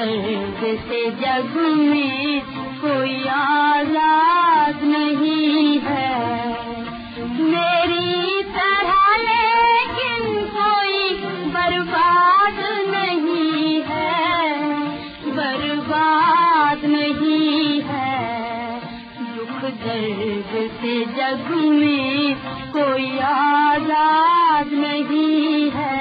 दर्द से जग में कोई आजाद नहीं है मेरी तरह, लेकिन कोई बर्बाद नहीं है, बर्बाद नहीं है। दुख दर्द से जग में कोई आजाद नहीं है।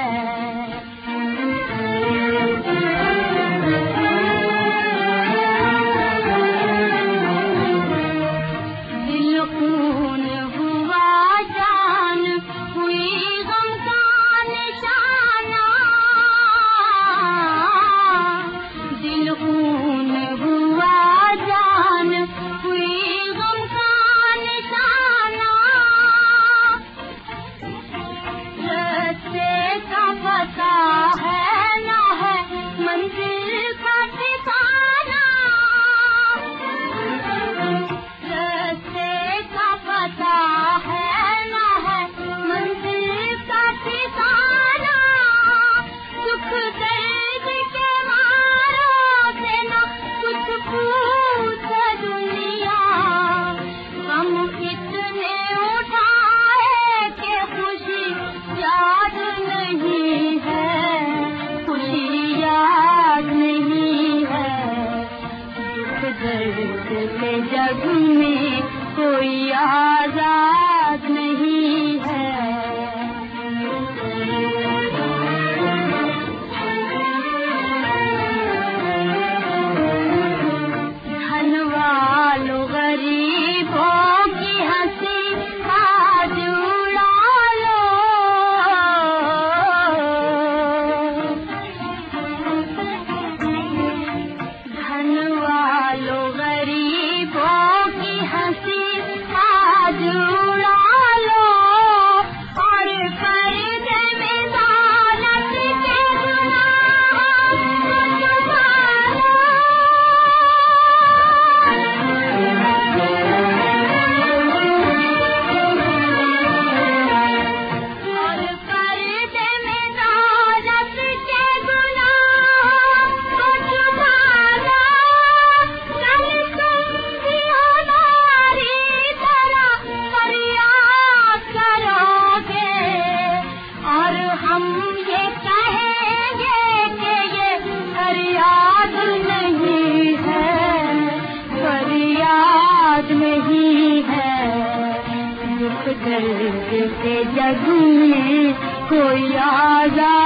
जग में कोई आजाद नहीं है। धन वालों गरीबों की हंसी आज उड़ा लो, धन वालों नहीं है। दुख दर्द से जग में कोई आजाद